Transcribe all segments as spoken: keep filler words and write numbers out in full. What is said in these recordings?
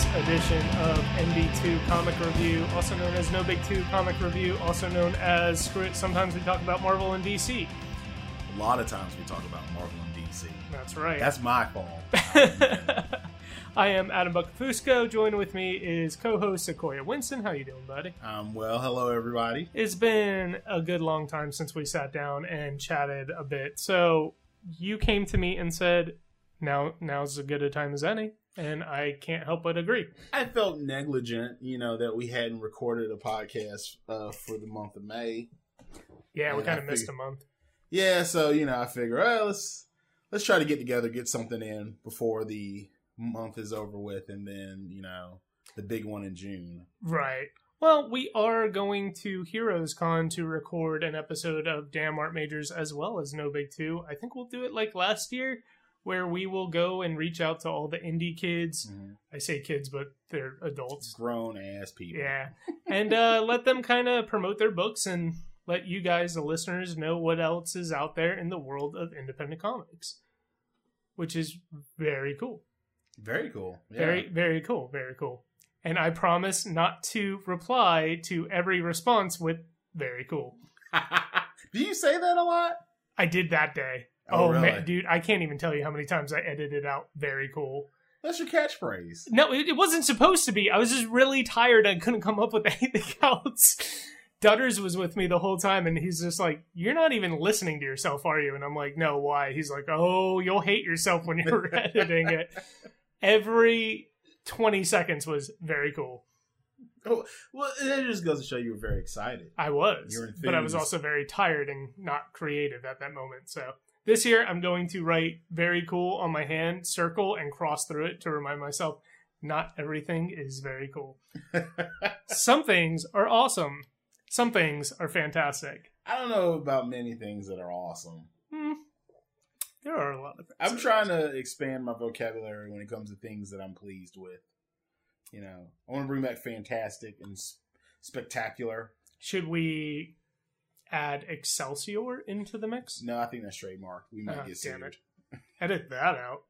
this edition of N B two Comic Review, also known as No Big two Comic Review, also known as Screw It. Sometimes we talk about Marvel and D C. A lot of times we talk about Marvel and D C. That's right. That's my fault. I am Adam Buckafusco. Joined with me is co-host Sequoia Winston. How you doing, buddy? Um, well, hello, everybody. It's been a good long time since we sat down and chatted a bit. So you came to me and said, now now's as good a time as any. And I can't help but agree. I felt negligent, you know, that we hadn't recorded a podcast uh, for the month of May. Yeah, and we kind of I missed figured, a month. Yeah, so, you know, I figure, well, let's, let's try to get together, get something in before the month is over with, and then, you know, the big one in June. Right. Well, we are going to Heroes Con to record an episode of Damn Art Majors as well as No Big two. I think we'll do it like last year, where we will go and reach out to all the indie kids. Mm-hmm. I say kids, but they're adults. Grown-ass people. Yeah. And uh, let them kind of promote their books and let you guys, the listeners, know what else is out there in the world of independent comics. Which is very cool. Very cool. Yeah. Very, very cool. Very cool. And I promise not to reply to every response with very cool. Do you say that a lot? I did that day. Oh, oh really? Man, dude, I can't even tell you how many times I edited out very cool. That's your catchphrase. No, it, it wasn't supposed to be. I was just really tired and couldn't come up with anything else. Dutters was with me the whole time, and he's just like, you're not even listening to yourself, are you? And I'm like, no, why? He's like, oh, you'll hate yourself when you're editing it. Every twenty seconds was very cool. Oh, well, that just goes to show you were very excited. I was, You're enthused. But I was also very tired and not creative at that moment, so... This year, I'm going to write very cool on my hand, circle, and cross through it to remind myself not everything is very cool. Some things are awesome. Some things are fantastic. I don't know about many things that are awesome. Hmm. There are a lot of things. I'm trying to expand my vocabulary when it comes to things that I'm pleased with. You know, I want to bring back fantastic and s- spectacular. Should we... add Excelsior into the mix? No, I think that's trademark. We might oh, get damn sued. it. Edit that out.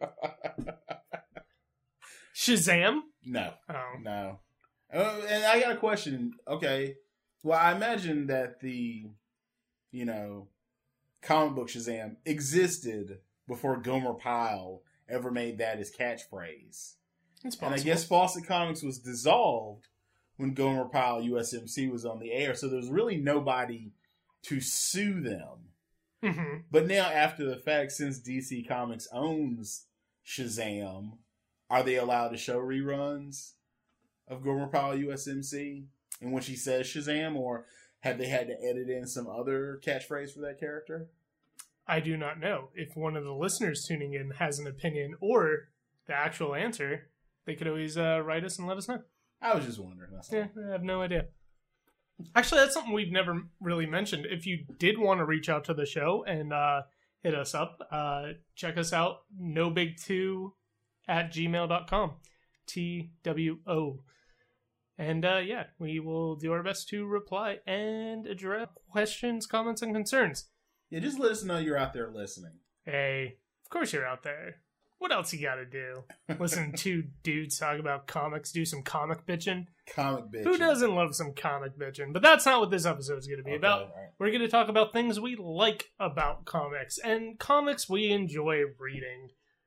Shazam? No. Oh. No. Uh, and I got a question. Okay. Well, I imagine that the, you know, comic book Shazam existed before Gomer Pyle ever made that his catchphrase. It's possible. And I guess Fawcett Comics was dissolved when Gomer Pyle U S M C was on the air, so there's really nobody to sue them. Mm-hmm. But now, after the fact, since D C Comics owns Shazam, are they allowed to show reruns of Gomer Pyle U S M C in which he says Shazam, or have they had to edit in some other catchphrase for that character? I do not know. If one of the listeners tuning in has an opinion or the actual answer, they could always uh, write us and let us know. I was just wondering. That's yeah, I have no idea. Actually, that's something we've never really mentioned. If you did want to reach out to the show and uh, hit us up, uh, check us out, no big two at gmail dot com. T W O. And uh, yeah, we will do our best to reply and address questions, comments, and concerns. Yeah, just let us know you're out there listening. Hey, of course you're out there. What else you gotta do? Listen to two dudes talk about comics, do some comic bitching. Comic bitching. Who doesn't love some comic bitching? But that's not what this episode is going to be okay, about. right. We're going to talk about things we like about comics and comics we enjoy reading.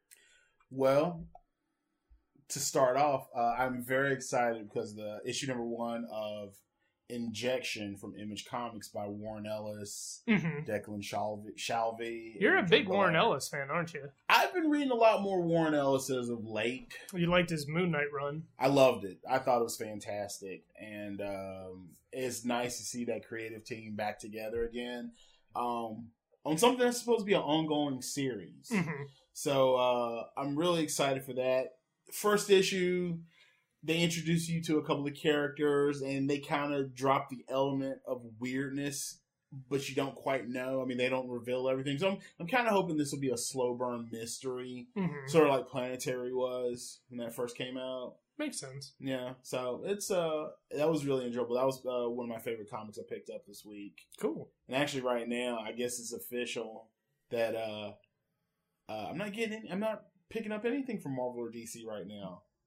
Well, to start off, uh, I'm very excited because the issue number one of Injection from Image Comics by Warren Ellis, Mm-hmm. Declan Shalvey. Shalvey You're a and big Blair. Warren Ellis fan, aren't you? I've been reading a lot more Warren Ellis as of late. You liked his Moon Knight run. I loved it. I thought it was fantastic. And um, it's nice to see that creative team back together again um, on something that's supposed to be an ongoing series. Mm-hmm. So uh, I'm really excited for that. First issue, they introduce you to a couple of characters, and they kind of drop the element of weirdness, but you don't quite know. I mean, they don't reveal everything. So I'm, I'm kind of hoping this will be a slow burn mystery, Mm-hmm. sort of like Planetary was when that first came out. Makes sense. Yeah, so it's uh that was really enjoyable. That was uh, one of my favorite comics I picked up this week. Cool. And actually, right now, I guess it's official that uh, uh I'm not getting, I'm not picking up anything from Marvel or D C right now.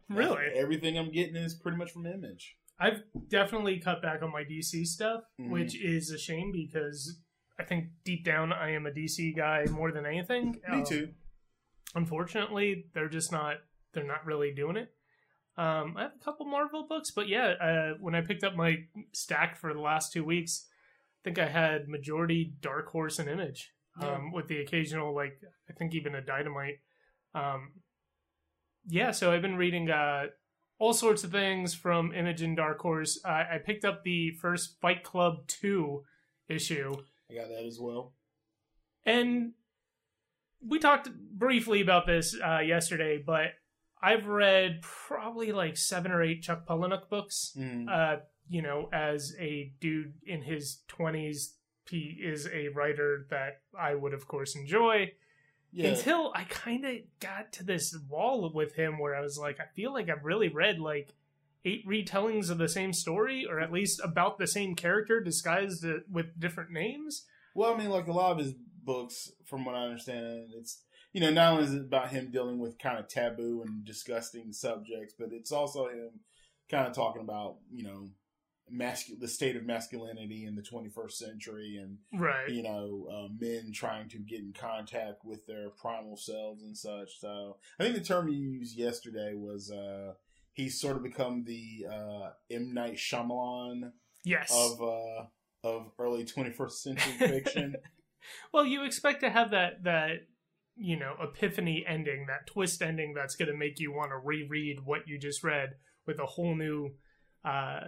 Really? Everything I'm getting is pretty much from Image. I've definitely cut back on my D C stuff, Mhm. which is a shame because I think deep down I am a D C guy more than anything. Me Um, too. Unfortunately, they're just not. They're not really doing it. Um, I have a couple Marvel books, but yeah, uh, when I picked up my stack for the last two weeks, I think I had majority Dark Horse and Image, um, Yeah. with the occasional, like, I think even a Dynamite. Um, yeah, so I've been reading uh, all sorts of things from Image and Dark Horse. Uh, I picked up the first Fight Club two issue, I got that as well. and we talked briefly about this uh, yesterday, but I've read probably like seven or eight Chuck Palahniuk books. Mm. Uh, you know, as a dude in his twenties, he is a writer that I would, of course, enjoy. Yeah. Until I kind of got to this wall with him where I was like, I feel like I've really read like eight retellings of the same story, or at least about the same character disguised uh, with different names. Well, I mean, like a lot of his books, from what I understand, it's, you know, not only is it about him dealing with kind of taboo and disgusting subjects, but it's also him kind of talking about, you know, mascu- the state of masculinity in the twenty-first century, and Right. you know, uh, men trying to get in contact with their primal selves and such. So I think the term you used yesterday was uh, he's sort of become the uh, M. Night Shyamalan Yes. of uh, of early twenty-first century fiction. Well, you expect to have that that you know epiphany ending, that twist ending that's going to make you want to reread what you just read with a whole new uh,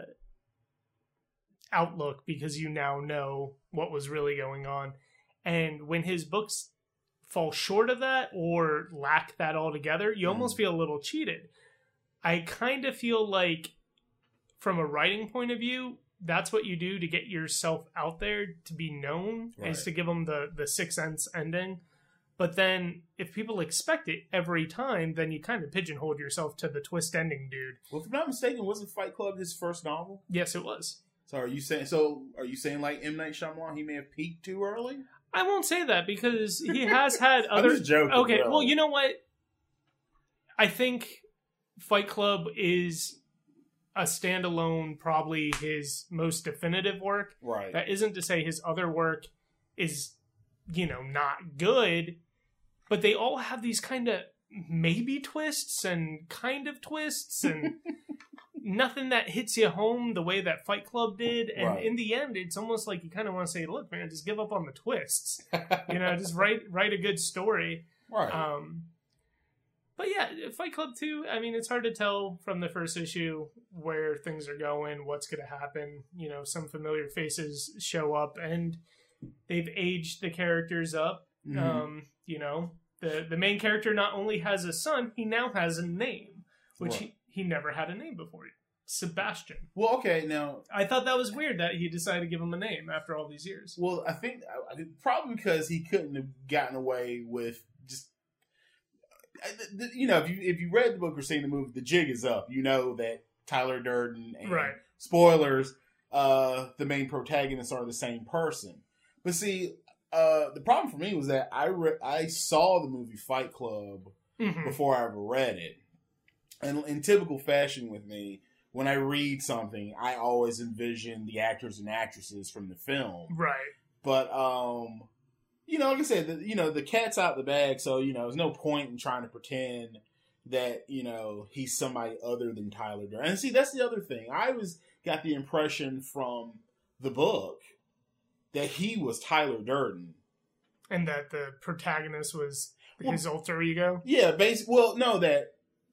outlook, because you now know what was really going on. And when his books fall short of that or lack that altogether, you almost Mm. feel a little cheated. I kind of feel like, from a writing point of view, that's what you do to get yourself out there to be known, Right. is to give them the the Sixth Sense ending. But then if people expect it every time, then you kind of pigeonhole yourself to the twist ending dude. Well, if I'm not mistaken, wasn't Fight Club his first novel? Yes, it was. So are you saying? So are you saying like M. Night Shyamalan, he may have peaked too early? I won't say that because he has had I'm other. just joking. Okay, bro. well, you know what? I think Fight Club is a standalone, probably his most definitive work. right? That isn't to say his other work is, you know, not good, but they all have these kind of maybe twists and kind of twists and nothing that hits you home the way that Fight Club did. And Right. in the end, it's almost like you kind of want to say, look, man, just give up on the twists. You know, just write write a good story. right. Um, but yeah, Fight Club two, I mean, it's hard to tell from the first issue where things are going, what's going to happen. You know, some familiar faces show up, and they've aged the characters up. Mhm. Um, you know, the, the main character not only has a son, he now has a name, which Right. he, he never had a name before. Sebastian. Well, okay, now, I thought that was weird that he decided to give him a name after all these years. well, I think I- I- probably because he couldn't have gotten away with just, I- th- th- you know, if you if you read the book or seen the movie, the jig is up. You know that Tyler Durden and Right. spoilers, uh, the main protagonists are the same person. But see, uh, the problem for me was that I re- I saw the movie Fight Club Mhm. before I ever read it, and in typical fashion with me, when I read something, I always envision the actors and actresses from the film. Right. But um, you know, like I said, the, you know, the cat's out the bag, so you know, there's no point in trying to pretend that you know he's somebody other than Tyler Durden. And see, that's the other thing. I was got the impression from the book that he was Tyler Durden. And that the protagonist was Well- his alter ego. Yeah, basically. Well, no, that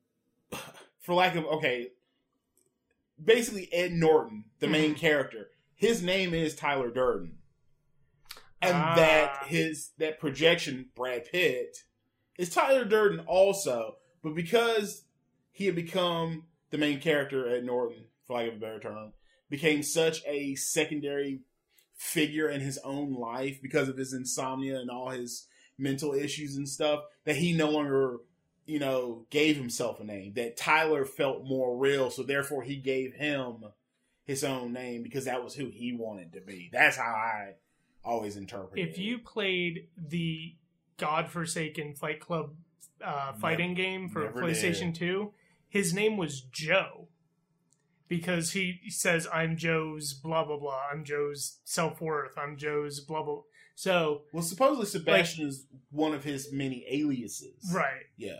for lack of okay, basically Ed Norton, the main Mhm. character, his name is Tyler Durden, and Ah. that his that projection Brad Pitt is Tyler Durden also, but because he had become the main character, Ed Norton, for lack of a better term, became such a secondary figure in his own life because of his insomnia and all his mental issues and stuff, that he no longer, you know, gave himself a name. That Tyler felt more real, so therefore he gave him his own name because that was who he wanted to be. That's how I always interpret it. If you played the godforsaken Fight Club uh, fighting game for never PlayStation two, his name was Joe. Because he says, I'm Joe's blah, blah, blah. I'm Joe's self-worth. I'm Joe's blah, blah. So... Well, supposedly Sebastian like, is one of his many aliases. Right. Yeah.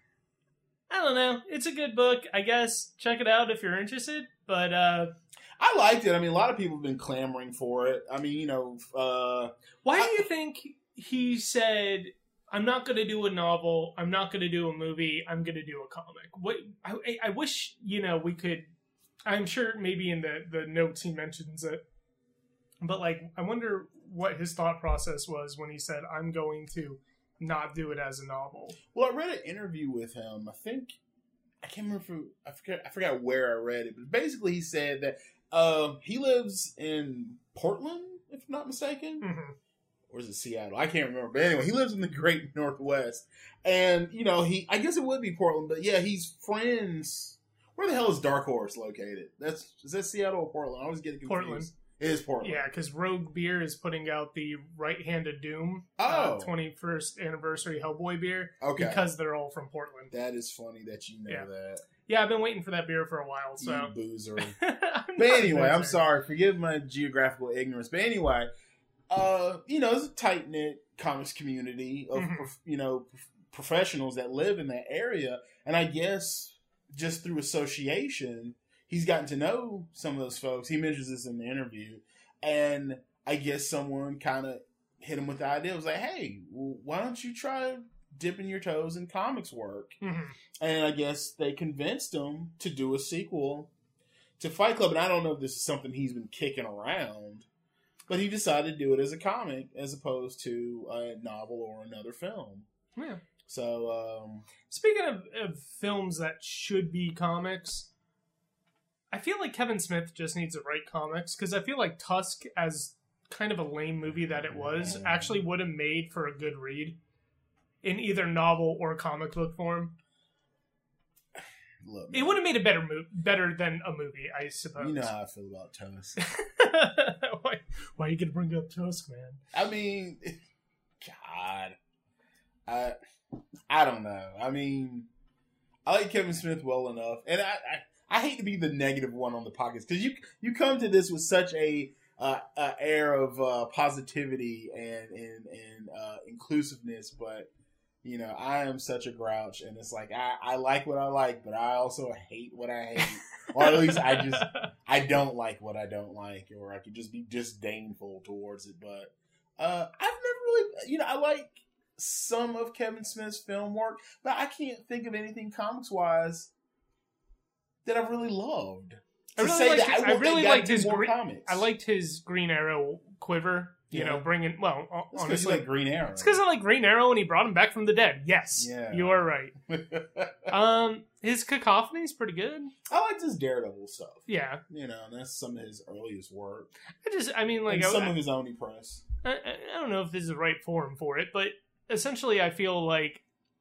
I don't know. It's a good book. I guess check it out if you're interested. But, uh... I liked it. I mean, a lot of people have been clamoring for it. I mean, you know, uh... Why I, do you think he said, I'm not going to do a novel, I'm not going to do a movie, I'm going to do a comic? What I, I wish, you know, we could... I'm sure maybe in the, the notes he mentions it. But, like, I wonder what his thought process was when he said, I'm going to not do it as a novel. Well, I read an interview with him. I think, I can't remember, if, I forget, I forgot where I read it. But basically he said that uh, he lives in Portland, if I'm not mistaken. Mm-hmm. Or is it Seattle? I can't remember. But anyway, he lives in the Great Northwest. And, you know, he I guess it would be Portland. But, yeah, he's friends... Where the hell is Dark Horse located? That's is that Seattle or Portland? I always get confused. Portland. It is Portland. Yeah, because Rogue Beer is putting out the Right Hand of Doom oh. uh, twenty-first anniversary Hellboy beer. Okay. Because they're all from Portland. That is funny that you know yeah. that. Yeah, I've been waiting for that beer for a while. So. You boozer. But anyway, I'm sorry. Forgive my geographical ignorance. But anyway, uh, you know, it's a tight-knit comics community of, mm-hmm. prof- you know, prof- professionals that live in that area. And I guess... just through association, he's gotten to know some of those folks. He mentions this in the interview. And I guess someone kind of hit him with the idea. It was like, hey, well, why don't you try dipping your toes in comics work? Mm-hmm. And I guess they convinced him to do a sequel to Fight Club. And I don't know if this is something he's been kicking around, but he decided to do it as a comic as opposed to a novel or another film. Yeah. So, um... Speaking of, of films that should be comics, I feel like Kevin Smith just needs to write comics, because I feel like Tusk, as kind of a lame movie that it was, actually would have made for a good read in either novel or comic book form. Look, it would have made it better, mo- better than a movie, I suppose. You know how I feel about Tusk. why, why are you going to bring up Tusk, man? I mean, God. I... I don't know. I mean, I like Kevin Smith well enough, and I I, I hate to be the negative one on the podcast because you you come to this with such a uh, uh, air of uh, positivity and and and uh, inclusiveness, but you know I am such a grouch, and it's like I, I like what I like, but I also hate what I hate, or at least I just I don't like what I don't like, or I could just be disdainful towards it. But uh, I've never really, you know, I like some of Kevin Smith's film work, but I can't think of anything comics wise that I've really loved. I really liked, his, I I really liked his green, comics. I liked his Green Arrow quiver. You yeah. know, bringing well, it's honestly, you like Green Arrow. It's because I like Green Arrow, and he brought him back from the dead. Yes, yeah. you are right. um, his Cacophony is pretty good. I liked his Daredevil stuff. Yeah, you know, that's some of his earliest work. I just, I mean, like and some I, of his Oni press. I, I don't know if this is the right forum for it, but. Essentially, I feel like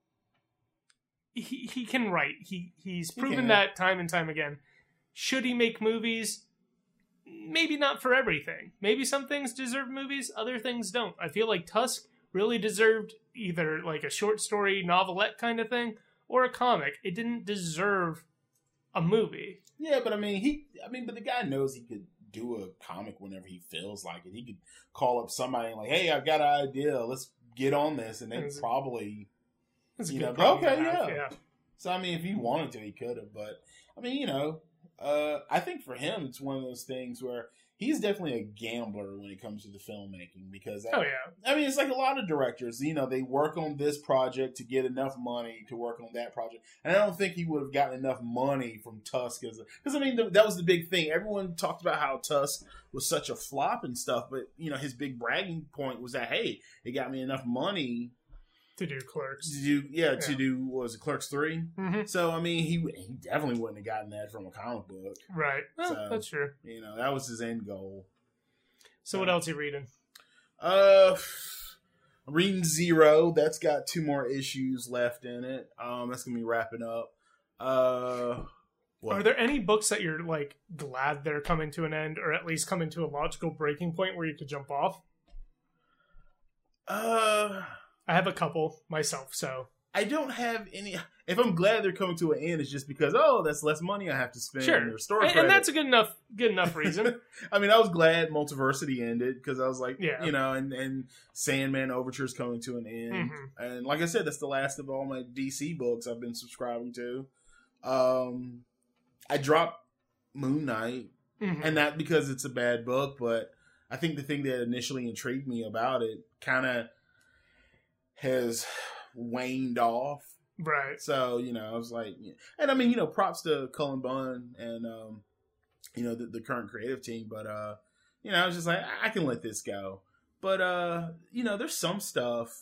he he can write. He he's proven he that time and time again. Should he make movies? Maybe not for everything. Maybe some things deserve movies, other things don't. I feel like Tusk really deserved either like a short story novelette kind of thing or a comic. It didn't deserve a movie. Yeah, but I mean, he. I mean, but the guy knows he could do a comic whenever he feels like it. He could call up somebody and like, "Hey, I've got an idea. Let's get on this," and then probably, you know, go, okay, yeah. yeah. So I mean, if he wanted to, he could have. But I mean, you know, uh, I think for him, it's one of those things where he's definitely a gambler when it comes to the filmmaking because, oh yeah, I mean, it's like a lot of directors. You know, they work on this project to get enough money to work on that project, and I don't think he would have gotten enough money from Tusk as because I mean, the, that was the big thing. Everyone talked about how Tusk was such a flop and stuff, but you know, his big bragging point was that hey, it got me enough money to do Clerks. To do yeah, yeah. to do what was it Clerks three? Mm-hmm. So I mean, he he definitely wouldn't have gotten that from a comic book, right? Well, so, that's true. You know, that was his end goal. So, what else are you reading? Uh, I'm reading Zero. That's got two more issues left in it. Um, that's gonna be wrapping up. Uh, what? Are there any books that you're like glad they're coming to an end, or at least coming to a logical breaking point where you could jump off? Uh. I have a couple myself, so I don't have any. if I'm glad they're coming to an end, it's just because oh, that's less money I have to spend. Sure, Or store and, credit. and that's a good enough good enough reason. I mean, I was glad Multiversity ended because I was like, Yeah. you know, and, and Sandman Overture is coming to an end, Mhm. and like I said, that's the last of all my D C books I've been subscribing to. Um, I dropped Moon Knight, Mhm. and not because it's a bad book, but I think the thing that initially intrigued me about it kind of has waned off. Right. So, you know, I was like, and I mean, you know, props to Cullen Bunn and, um, you know, the, the current creative team. But, uh, you know, I was just like, I can let this go. But, uh, you know, there's some stuff.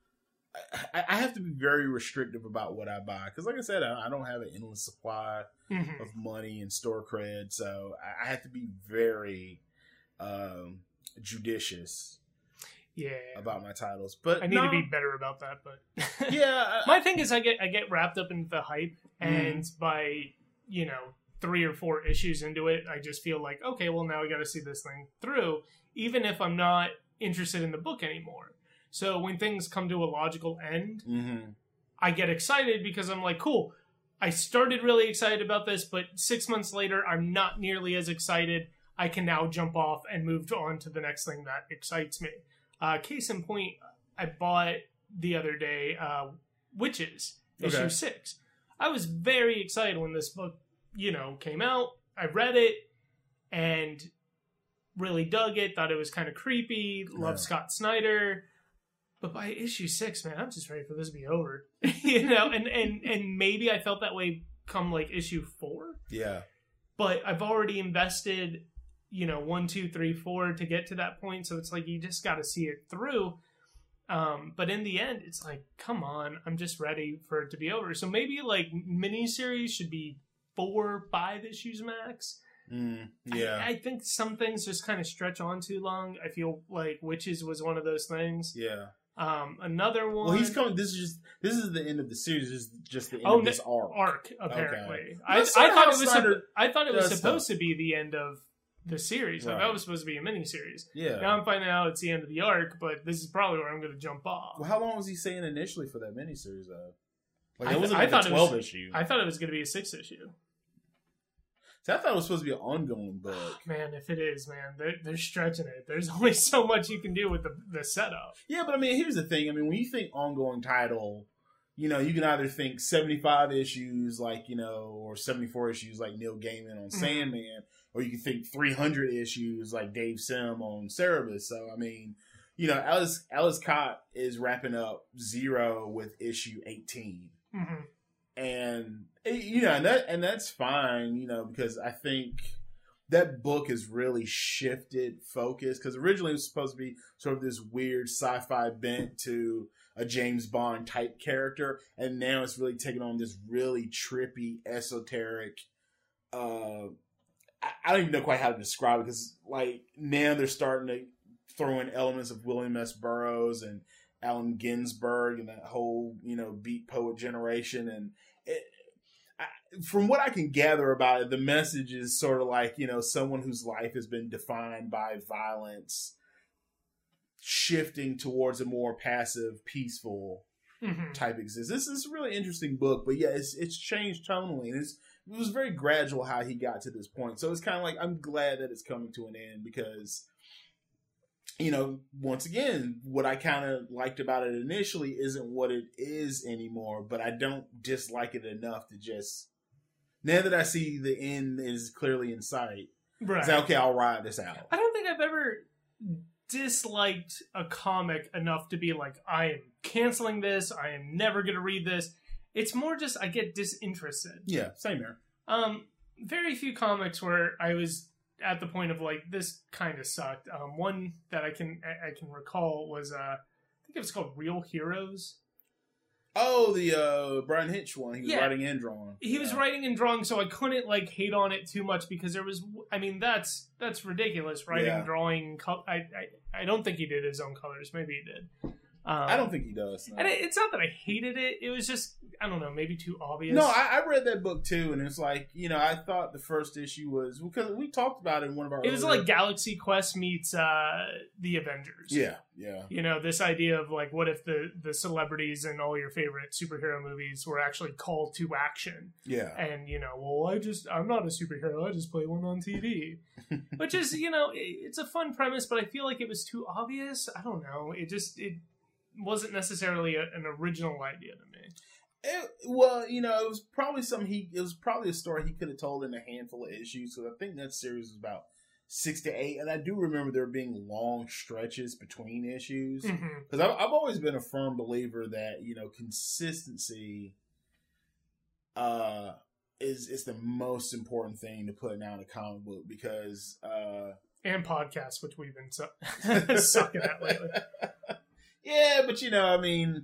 I, I have to be very restrictive about what I buy. Because, like I said, I, I don't have an endless supply Mhm. of money and store cred. So I, I have to be very um, judicious Yeah. about my titles. But I need no, to be better about that, but yeah. I, my thing is I get I get wrapped up in the hype, and by, you know, three or four issues into it, I just feel like, okay, well, now I got to see this thing through, even if I'm not interested in the book anymore. So when things come to a logical end, mm-hmm. I get excited because I'm like, cool, I started really excited about this, but six months later, I'm not nearly as excited. I can now jump off and move on to the next thing that excites me. Uh, case in point, I bought the other day uh, Witches, issue Okay. six. I was very excited when this book, you know, came out. I read it and really dug it, thought it was kind of creepy, loved Yeah. Scott Snyder. But by issue six, man, I'm just ready for this to be over. you know, and, and, and maybe I felt that way come like issue four. Yeah. But I've already invested, you know, one, two, three, four to get to that point. So it's like you just got to see it through. Um, but in the end, it's like, come on, I'm just ready for it to be over. So maybe like miniseries should be four, five issues max. Mm, yeah. I, I think some things just kind of stretch on too long. I feel like Witches was one of those things. yeah. Um, another one. Well, he's coming. This is just this is the end of the series. This is just the end Oh, of this arc. arc apparently. Okay. I, I That's sort of thought how it was. Snyder suppo- I thought it was does supposed stuff. to be the end of the series. I thought Right. it was supposed to be a miniseries. Yeah. Now I'm finding out it's the end of the arc, but this is probably where I'm going to jump off. Well, how long was he saying initially for that miniseries though? Like I it th- wasn't I like thought a it was- twelve issue. I thought it was going to be a six issue. See, I thought it was supposed to be an ongoing book. Man, if it is, man, they're, they're stretching it. There's only so much you can do with the the setup. Yeah, but I mean, here's the thing. I mean, when you think ongoing title, you know, you can either think seventy-five issues, like, you know, or seventy-four issues, like Neil Gaiman on Mhm. Sandman, or you can think three hundred issues, like Dave Sim on Cerebus. So, I mean, you know, Alice Alice Cott is wrapping up Zero with issue eighteen. Mm-hmm. And you know, and that and that's fine, you know, because I think that book has really shifted focus. Because originally it was supposed to be sort of this weird sci-fi bent to a James Bond type character, and now it's really taken on this really trippy, esoteric. Uh, I, I don't even know quite how to describe it, because like now they're starting to throw in elements of William S. Burroughs and Allen Ginsberg and that whole, you know, beat poet generation. And it, I, from what I can gather about it, the message is sort of like, you know, someone whose life has been defined by violence shifting towards a more passive, peaceful Mm-hmm. type existence. This is a really interesting book, but yeah, it's it's changed tonally, and it's it was very gradual how he got to this point. So it's kind of like, I'm glad that it's coming to an end, because, you know, once again, what I kind of liked about it initially isn't what it is anymore, but I don't dislike it enough to just, now that I see the end is clearly in sight, Right. say, okay, I'll ride this out. I don't think I've ever disliked a comic enough to be like, I am canceling this, I am never going to read this. It's more just I get disinterested. Yeah, same here. Um, very few comics where I was at the point of like, this kind of sucked. Um, one that I can I I can recall was uh, I think it was called Real Heroes. Oh, the uh, Brian Hitch one. He was Yeah. writing and drawing. He was Yeah. writing and drawing, so I couldn't like hate on it too much, because there was, I mean, that's that's ridiculous. Writing, Yeah. drawing, col- I, I I don't think he did his own colors. Maybe he did, Um, I don't think he does. No. And it, it's not that I hated it. It was just, I don't know, maybe too obvious. No, I, I read that book too, and it's like, you know, I thought the first issue was, because we talked about it in one of our It was earlier... like Galaxy Quest meets uh, the Avengers. Yeah, yeah. You know, this idea of like, what if the, the celebrities in all your favorite superhero movies were actually called to action? Yeah. And, you know, well, I just, I'm not a superhero, I just play one on T V. Which is, you know, it, it's a fun premise, but I feel like it was too obvious. I don't know. It just, it wasn't necessarily a, an original idea to me. It, well, you know, it was probably something he, it was probably a story he could have told in a handful of issues. So I think that series was about six to eight. And I do remember there being long stretches between issues. Because mm-hmm. I've, I've always been a firm believer that, you know, consistency uh, is, is the most important thing to put out in a comic book because... Uh, and podcasts, which we've been su- sucking at lately. Yeah, but you know, I mean,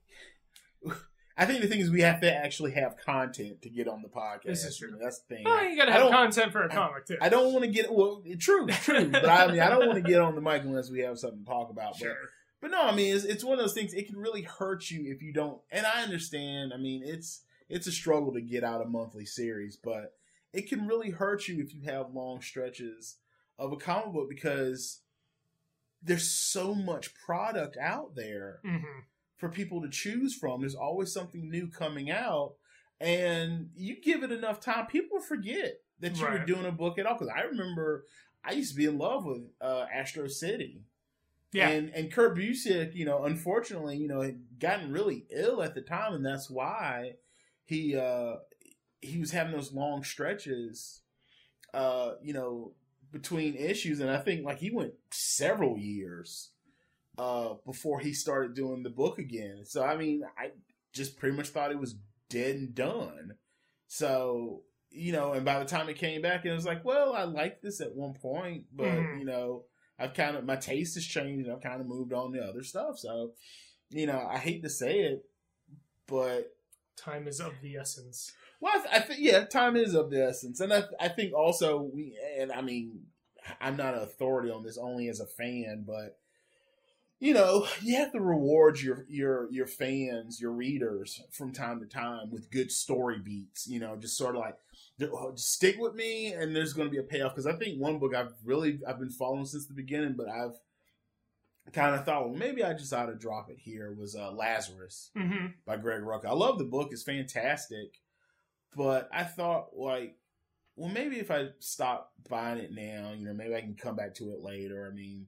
I think the thing is we have to actually have content to get on the podcast. This is true. You know, that's the thing. Oh, you gotta have content for a comic too. I don't want to get well, true, true. But I mean, I don't want to get on the mic unless we have something to talk about. Sure. But, but no, I mean, it's, it's one of those things. It can really hurt you if you don't. And I understand. I mean, it's it's a struggle to get out a monthly series, but it can really hurt you if you have long stretches of a comic book because there's so much product out there mm-hmm. for people to choose from. There's always something new coming out. And you give it enough time, people forget that you right. were doing a book at all. Because I remember I used to be in love with uh, Astro City. Yeah. And, and Kurt Busiek, you know, unfortunately, you know, had gotten really ill at the time. And that's why he, uh, he was having those long stretches, uh, you know, between issues, and I think like he went several years uh, before he started doing the book again. So I mean, I just pretty much thought it was dead and done. So you know, and by the time it came back, and it was like, well, I liked this at one point, but mm-hmm. you know, I've kind of my taste has changed, and I've kind of moved on to other stuff. So you know, I hate to say it, but time is of the essence. Well, I, th- I think yeah, time is of the essence, and I, th- I think also we, and I mean, I'm not an authority on this, only as a fan, but you know, you have to reward your your your fans, your readers, from time to time with good story beats. You know, just sort of like just stick with me, and there's going to be a payoff. Because I think one book I've really I've been following since the beginning, but I've kind of thought, well, maybe I just ought to drop it here. Was uh, Lazarus mm-hmm. by Greg Rucka. I love the book; it's fantastic. But I thought, like, well, maybe if I stop buying it now, you know, maybe I can come back to it later. I mean,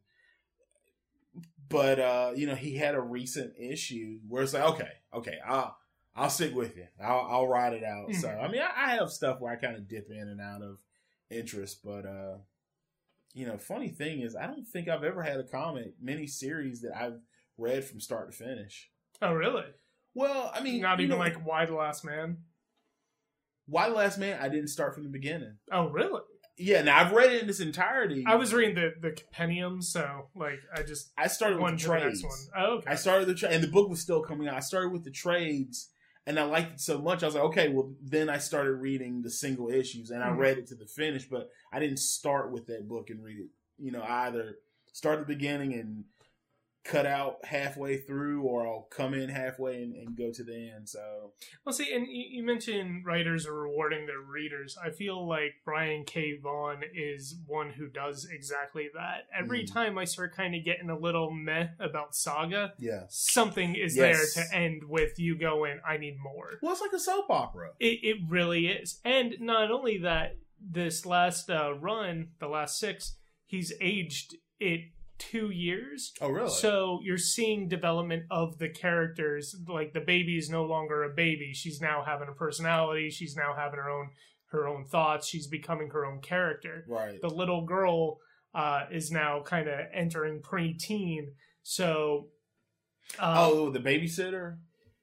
but, uh, you know, he had a recent issue where it's like, okay, okay, I'll, I'll stick with you. I'll, I'll ride it out. Mm-hmm. So, I mean, I, I have stuff where I kind of dip in and out of interest, but, uh, you know, funny thing is, I don't think I've ever had a comic mini series that I've read from start to finish. Oh, really? Well, I mean, not even know, like Y the Last Man? Y the Last Man, I didn't start from the beginning. Oh, really? Yeah, now I've read it in its entirety. I was reading the, the compendium, so like I just I started with the trades. The next one. Oh, okay. I started the tra- and the book was still coming out. I started with the trades, and I liked it so much. I was like, okay, well, then I started reading the single issues, and I mm-hmm. read it to the finish. But I didn't start with that book and read it. You know, I either start at the beginning and cut out halfway through, or I'll come in halfway and, and go to the end. So, well, see, and you mentioned writers are rewarding their readers. I feel like Brian K. Vaughan is one who does exactly that. Every mm. time I start kind of getting a little meh about Saga, yeah, something is yes. there to end with you going, I need more. Well, it's like a soap opera. It, it really is. And not only that, this last uh, run, the last six, he's aged it two years. Oh, really? So you're seeing development of the characters. Like the baby is no longer a baby. She's now having a personality. She's now having her own her own thoughts. She's becoming her own character. Right. The little girl uh, is now kind of entering preteen. So. Um, oh, the babysitter?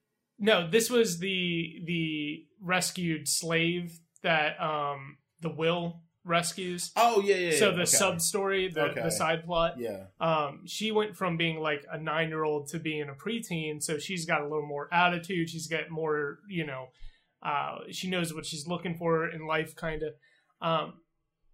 No, this was the the rescued slave that um, the Will rescues. Oh, yeah, yeah, So yeah. the okay. sub-story, the, okay. the side plot, yeah. um, she went from being like a nine-year-old to being a preteen, so she's got a little more attitude, she's got more, you know, uh, she knows what she's looking for in life, kind of. Um,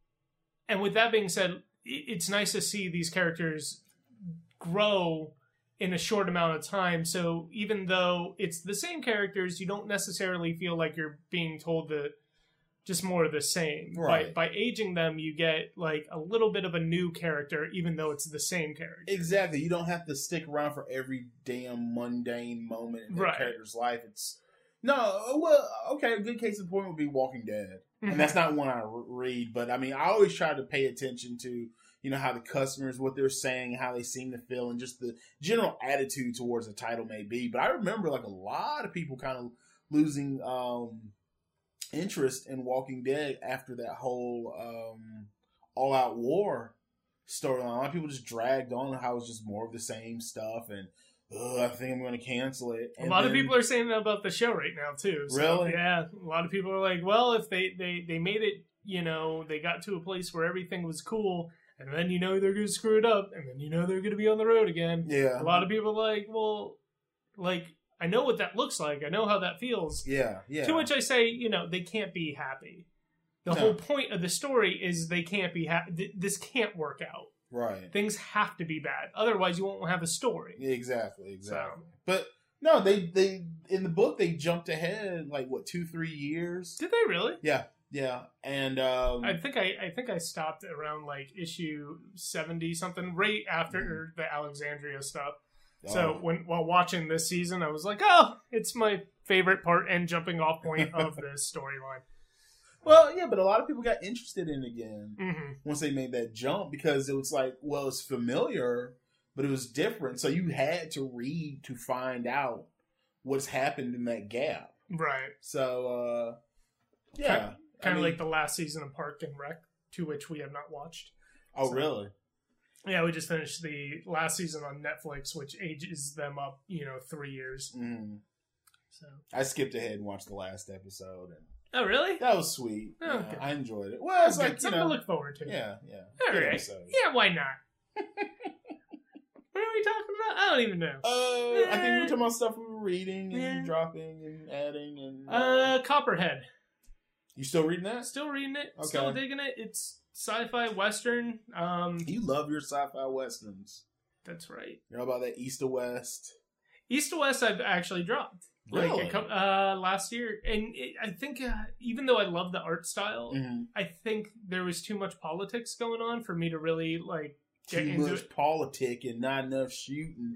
and with that being said, it's nice to see these characters grow in a short amount of time. So even though it's the same characters, you don't necessarily feel like you're being told the just more of the same. Right. By, by aging them, you get like a little bit of a new character, even though it's the same character. Exactly. You don't have to stick around for every damn mundane moment in that Right. character's life. It's no, well, okay. A good case in point would be Walking Dead, Mhm. and that's not one I re- read. But I mean, I always try to pay attention to you know how the customers, what they're saying, how they seem to feel, and just the general attitude towards the title may be. But I remember like a lot of people kind of losing um, interest in Walking Dead after that whole um, All Out War storyline. A lot of people just dragged on how it was just more of the same stuff, and ugh, I think I'm going to cancel it. A And lot of then- people are saying that about the show right now too. So, Really? Yeah. A lot of people are like, well, if they, they, they made it, you know, they got to a place where everything was cool, and then you know they're going to screw it up, and then you know they're going to be on the road again. Yeah. A lot of people are like, well, like, I know what that looks like. I know how that feels. Yeah, yeah. To which I say, you know, they can't be happy. The No. whole point of the story is they can't be happy. Th- this can't work out. Right. Things have to be bad. Otherwise, you won't have a story. Exactly, exactly. So- But no, they they in the book they jumped ahead like what two three years. Did they really? Yeah, yeah, and um, I think I, I think I stopped around like issue seventy something, right after the Alexandria stuff. So oh, when while watching this season, I was like, oh, it's my favorite part and jumping off point of this storyline. well, yeah, but a lot of people got interested in it again Mm-hmm. once they made that jump because it was like, well, it's familiar, but it was different. So you had to read to find out what's happened in that gap. Right. So uh, yeah, Kind I of mean- like the last season of Park and Rec, to which we have not watched. oh so- really? Yeah, we just finished the last season on Netflix, which ages them up, you know, three years. Mm. So. I skipped ahead and watched the last episode, and Oh, really? that was sweet. Oh, Yeah, okay. I enjoyed it. Well, it's Okay, like you something know, to look forward to. yeah, yeah. All Good right. episode. Yeah, why not? What are we talking about? I don't even know. Uh, I think we were talking about stuff we were reading and Yeah. dropping and adding and. Uh, Copperhead. you still reading that? Still reading it. Okay. Still digging it. It's sci-fi western. Um, You love your sci-fi westerns. that's right. You know about that East to West? East to West, I've actually dropped. Like Really? a couple, uh, last year, and it, I think uh, even though I love the art style, Mm-hmm. I think there was too much politics going on for me to really like get Too into much it. politic and not enough shooting.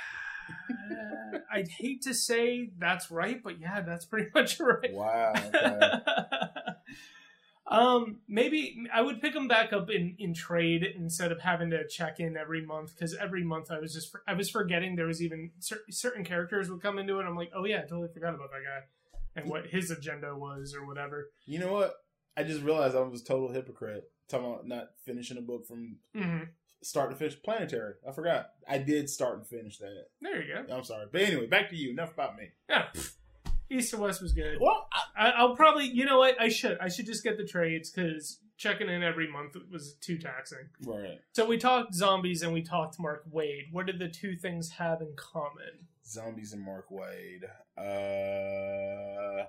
Uh, I'd hate to say that's right, but yeah, that's pretty much right. Wow. Okay. um, maybe I would pick them back up in, in trade instead of having to check in every month, because every month I was just I was forgetting there was even cer- certain characters would come into it. I'm like, oh yeah, I totally forgot about that guy and what his agenda was or whatever. You know what? I just realized I was a total hypocrite. Talking about not finishing a book from Mm-hmm. start to finish. Planetary. I forgot. I did start and finish that. There you go. I'm sorry. But anyway, back to you. Enough about me. Yeah, East to West was good. Well, I, I, I'll probably, you know what? I should. I should just get the trades because checking in every month was too taxing. right. So we talked zombies and we talked Mark Wade. What did the two things have in common? Zombies and Mark Wade. Uh...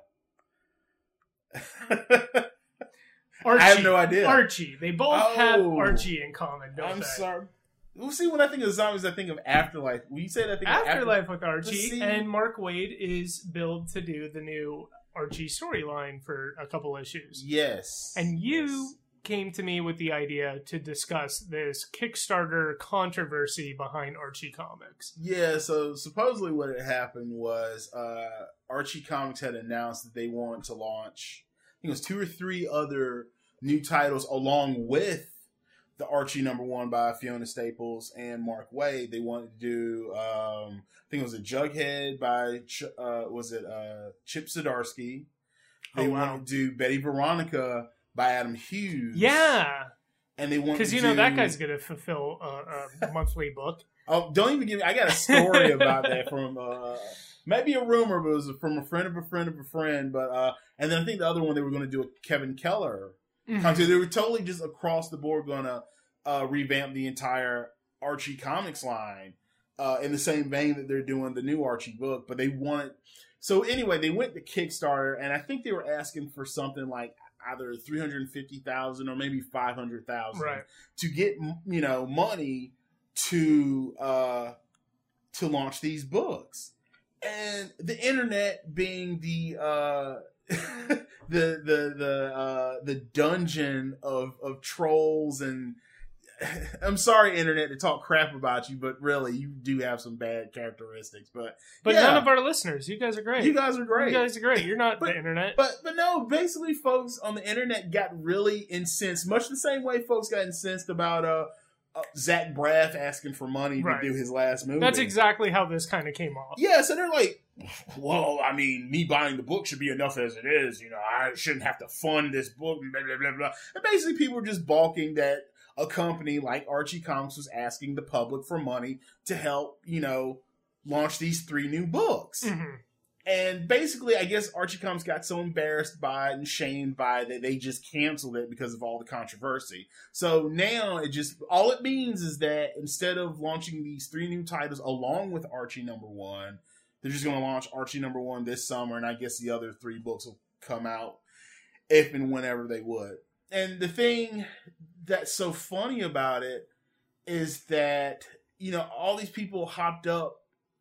Archie. I have no idea. Archie. They both have Oh. Archie in common, don't I'm they? sorry. Well, see, when I think of zombies, I think of Afterlife. When you say that, I think Afterlife with But Archie, see- and Mark Wade is billed to do the new Archie storyline for a couple issues. Yes. And you Yes. came to me with the idea to discuss this Kickstarter controversy behind Archie Comics. Yeah, so supposedly what had happened was uh, Archie Comics had announced that they wanted to launch, I think it was two or three other new titles along with the Archie number one by Fiona Staples and Mark Waid. They wanted to do, um, I think it was a Jughead by, Ch- uh, was it uh, Chip Zdarsky. They Oh, wow. wanted to do Betty Veronica by Adam Hughes. Yeah, And they wanted because to you know do, that guy's going to fulfill a, a monthly book. Oh, don't even give me. I got a story about that from uh, maybe a rumor, but it was from a friend of a friend of a friend. But uh, and then I think the other one they were going to do a Kevin Keller. Mhm. So they were totally just across the board going to uh, revamp the entire Archie comics line uh, in the same vein that they're doing the new Archie book. But they wanted. So anyway, they went to Kickstarter, and I think they were asking for something like either three hundred fifty thousand or maybe five hundred thousand Right. to get you know money to uh to launch these books. And the internet being the uh, the the the uh, the dungeon of of trolls and I'm sorry, internet, to talk crap about you, but really, you do have some bad characteristics. But but yeah, none of our listeners, you guys are great. You guys are great. You guys are great. You're not but, the internet. But but no, basically, folks on the internet got really incensed, much the same way folks got incensed about uh, uh Zach Braff asking for money right. to do his last movie. That's exactly how this kind of came off. Yeah, so they're like, well, I mean, me buying the book should be enough as it is. You know, I shouldn't have to fund this book. Blah blah blah blah. And basically, people were just balking that a company like Archie Comics was asking the public for money to help, you know, launch these three new books. Mm-hmm. And basically, I guess Archie Comics got so embarrassed by it and shamed by it that they just canceled it because of all the controversy. So now it just, all it means is that instead of launching these three new titles along with Archie number one, they're just going to launch Archie number one this summer, and I guess the other three books will come out if and whenever they would. And the thing that's so funny about it is that, you know, all these people hopped up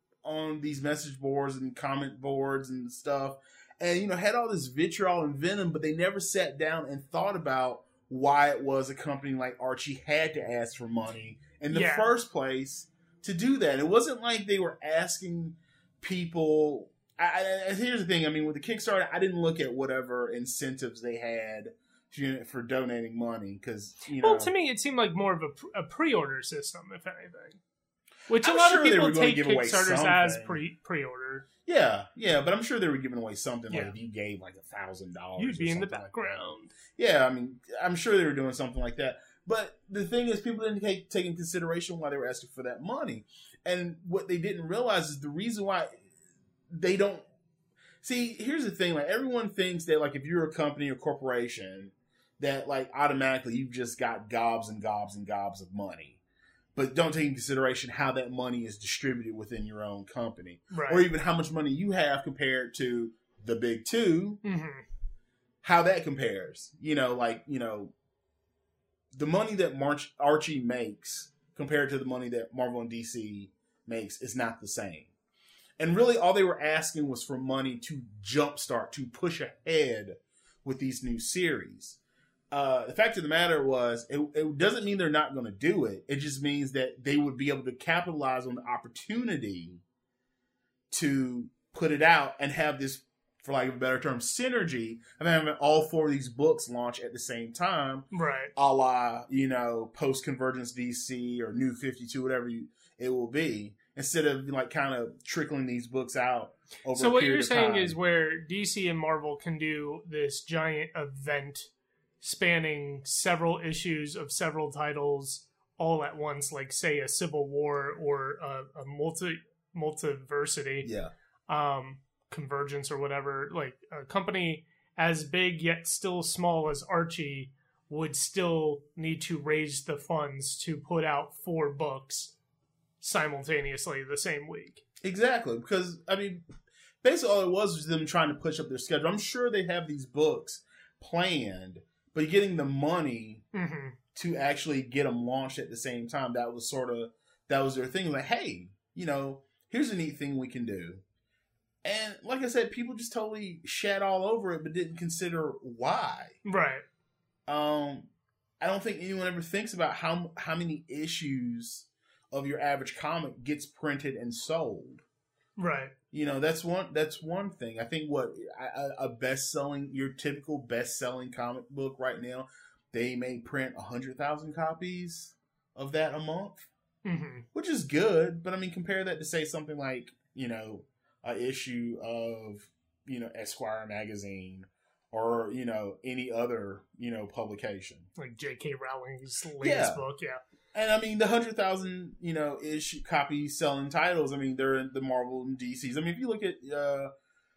on these message boards and comment boards and stuff and, you know, had all this vitriol and venom, but they never sat down and thought about why it was a company like Archie had to ask for money in the yeah. first place to do that. It wasn't like they were asking people. I, I, here's the thing. I mean, with the Kickstarter, I didn't look at whatever incentives they had for donating money because, you know. Well, to me, it seemed like more of a, a pre-order system, if anything. Which I'm a lot sure of people take give away Kickstarters something. as pre pre-order. Yeah, yeah, but I'm sure they were giving away something yeah. like if you gave like a thousand dollars. You'd be in the like background. That. Yeah, I mean, I'm sure they were doing something like that. But the thing is, people didn't take, take into consideration why they were asking for that money. And what they didn't realize is the reason why they don't... See, here's the thing. Like, everyone thinks that, like, if you're a company or corporation, that, like, automatically you've just got gobs and gobs and gobs of money. But don't take into consideration how that money is distributed within your own company. Right. Or even how much money you have compared to the big two. Mm-hmm. How that compares. You know, like, you know, the money that March, Archie makes compared to the money that Marvel and D C makes is not the same. And really all they were asking was for money to jumpstart, to push ahead with these new series. Uh, the fact of the matter was, it, it doesn't mean they're not going to do it. It just means that they would be able to capitalize on the opportunity to put it out and have this, for lack of a better term, synergy of having all four of these books launch at the same time. Right. A la, you know, post-Convergence D C or New fifty-two, whatever you, it will be. Instead of, like, kind of trickling these books out over so a what period you're of saying time. is where D C and Marvel can do this giant event spanning several issues of several titles all at once, like, say, a Civil War or a, a multi multiversity, yeah, um, Convergence or whatever. Like, a company as big yet still small as Archie would still need to raise the funds to put out four books simultaneously the same week. Exactly, because, I mean, basically all it was was them trying to push up their schedule. I'm sure they have these books planned, but getting the money mm-hmm. to actually get them launched at the same time, that was sort of, that was their thing. Like, hey, you know, here's a neat thing we can do. And like I said, people just totally shat all over it, but didn't consider why. Right. Um, I don't think anyone ever thinks about how how many issues of your average comic gets printed and sold. Right. You know, that's one that's one thing. I think what a, a best-selling, your typical best-selling comic book right now, they may print one hundred thousand copies of that a month, mm-hmm. which is good. But, I mean, compare that to, say, something like, you know, an issue of, you know, Esquire magazine or, you know, any other, you know, publication. Like J K Rowling's latest Yeah. book, yeah. And I mean, the hundred thousand, you know, issue copy selling titles. I mean, they're in the Marvel and D Cs. I mean, if you look at, uh,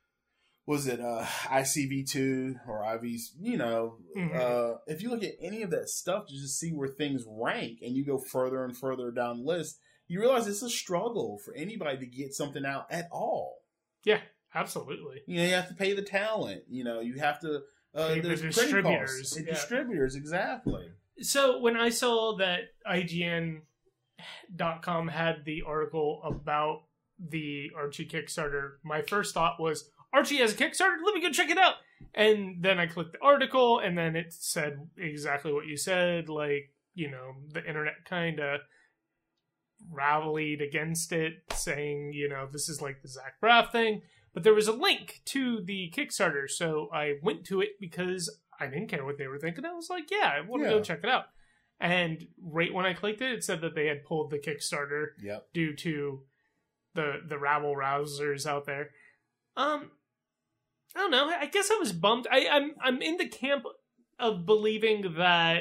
was it uh, I C V two or I V, you know, mm-hmm. uh, if you look at any of that stuff to just see where things rank, and you go further and further down the list, you realize it's a struggle for anybody to get something out at all. Yeah, absolutely. You know, you have to pay the talent. You know, you have to. Uh, Pay the there's printing distributors, costs. yeah. Distributors, exactly. So when I saw that I G N dot com had the article about the Archie Kickstarter, my first thought was, Archie has a Kickstarter? Let me go check it out. And then I clicked the article, and then it said exactly what you said. Like, you know, the internet kind of rallied against it, saying, you know, this is like the Zach Braff thing. But there was a link to the Kickstarter, so I went to it because I didn't care what they were thinking. I was like, yeah, I want to Yeah. go check it out. And right when I clicked it, it said that they had pulled the Kickstarter Yep. due to the the rabble rousers out there. Um, I don't know. I guess I was bummed. I, I'm I'm in the camp of believing that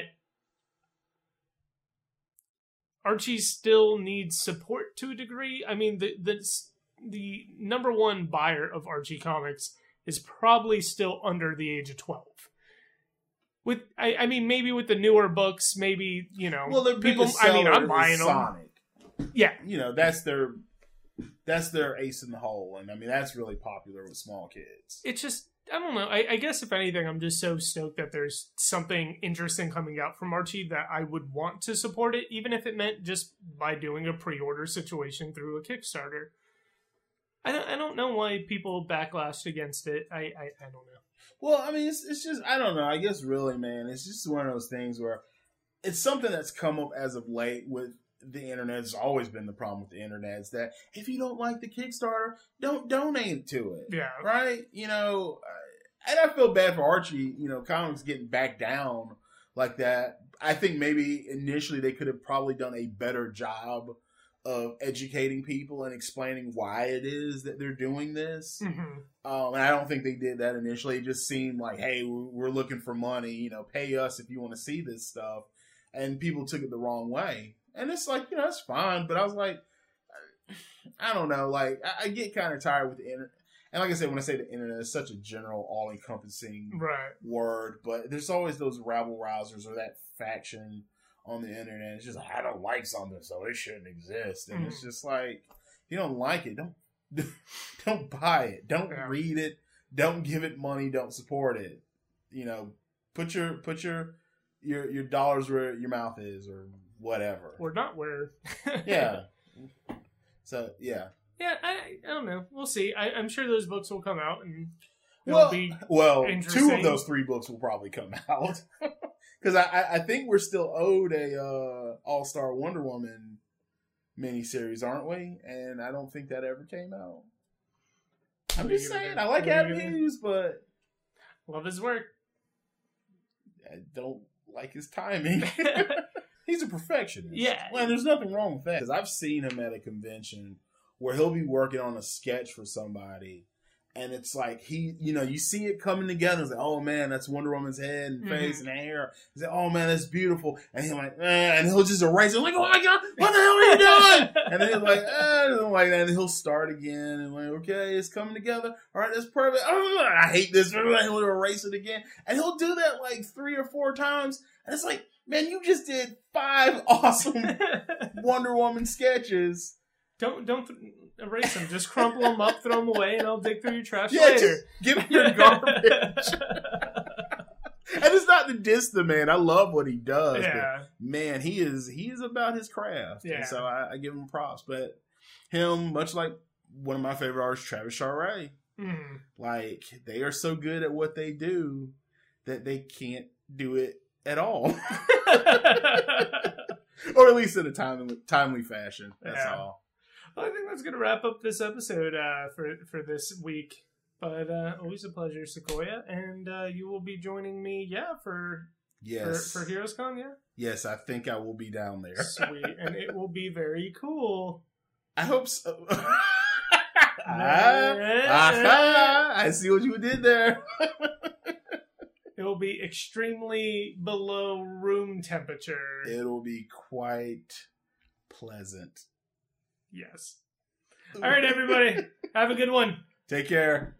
Archie still needs support to a degree. I mean, the the the number one buyer of Archie comics is probably still under the age of twelve. With I, I mean, maybe with the newer books, maybe, you know, Well, their people. biggest I mean, seller I'm buying is them. Sonic. Yeah, You know, that's their that's their ace in the hole, and I mean that's really popular with small kids. it's just I don't know. I, I guess if anything, I'm just so stoked that there's something interesting coming out from Archie that I would want to support it, even if it meant just by doing a pre-order situation through a Kickstarter. I don't I don't know why people backlashed against it. I I, I don't know. Well, I mean, it's it's just I don't know. I guess really, man, it's just one of those things where it's something that's come up as of late with the internet. It's always been the problem with the internet is that if you don't like the Kickstarter, don't donate to it. Yeah. Right? You know, uh, and I feel bad for Archie, you know, comics getting back down like that. I think maybe initially they could have probably done a better job of educating people and explaining why it is that they're doing this. Mm-hmm. Um, and I don't think they did that initially. It just seemed like, hey, we're looking for money, you know, pay us if you want to see this stuff. And people took it the wrong way. And it's like, you know, it's fine. But I was like, I don't know. Like, I, I get kind of tired with the internet. And like I said, when I say the internet, it's such a general, all-encompassing Right. word. But there's always those rabble rousers or that faction on the internet. It's just like, I don't like something, so it shouldn't exist. And Mm. it's just like, if you don't like it, don't don't buy it. Don't Yeah. read it. Don't give it money. Don't support it. You know, put your put your your your dollars where your mouth is, or whatever. Or not where. Yeah. So yeah. Yeah, I, I don't know. We'll see. I, I'm sure those books will come out and they'll Well, be well, two interesting. of those three books will probably come out because I, I I think we're still owed a uh, All Star Wonder Woman miniseries, aren't we? And I don't think that ever came out. I'm What are you just gonna saying, do? I like What are you Adam gonna do? Hughes, but love his work. I don't like his timing. He's a perfectionist. Yeah. Well, there's nothing wrong with that. Because I've seen him at a convention where he'll be working on a sketch for somebody, and it's like he, you know, you see it coming together. It's like, oh man, that's Wonder Woman's head and face Mhm. and hair. He's like, oh man, that's beautiful. And he's like, eh, and he'll just erase it. Like, oh my god, what the hell are you doing? And then he's like, eh, and like that. And he'll start again and like, okay, it's coming together. All right, that's perfect. Oh, I hate this. And he'll erase it again, and he'll do that like three or four times. And it's like, man, you just did five awesome Wonder Woman sketches. don't don't th- erase them. Just crumple them up, throw them away, and I'll dig through your trash Yeah, later. just give him your garbage. And it's not to diss the man. I love what he does. Yeah. But man, he is he is about his craft. Yeah. And so I, I give him props. But him, much like one of my favorite artists, Travis Charest, Mm. like they are so good at what they do that they can't do it at all. Or at least in a timely timely fashion. That's Yeah. all. Well, I think that's going to wrap up this episode uh, for for this week. But uh, always a pleasure, Sequoia, and uh, you will be joining me, yeah, for Yes. for, for Heroes Con, yeah. Yes, I think I will be down there. Sweet, and it will be very cool. I hope so. Ah, aha, I see what you did there. It will be extremely below room temperature. It'll be quite pleasant. Yes. All right, everybody, have a good one. Take care.